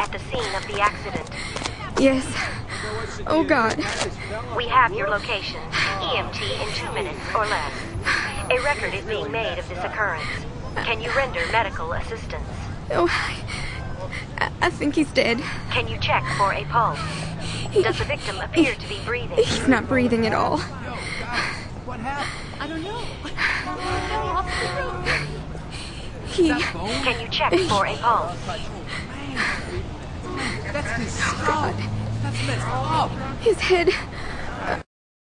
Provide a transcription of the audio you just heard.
at the scene of the accident. Yes. Oh, God. We have your location. EMT in 2 minutes or less. A record is being made of this occurrence. Can you render medical assistance? Oh, I think he's dead. Can you check for a pulse? Does the victim appear to be breathing? He's not breathing at all. What happened? I don't know. Can you check for a pulse? That's his God. That's messed up. His head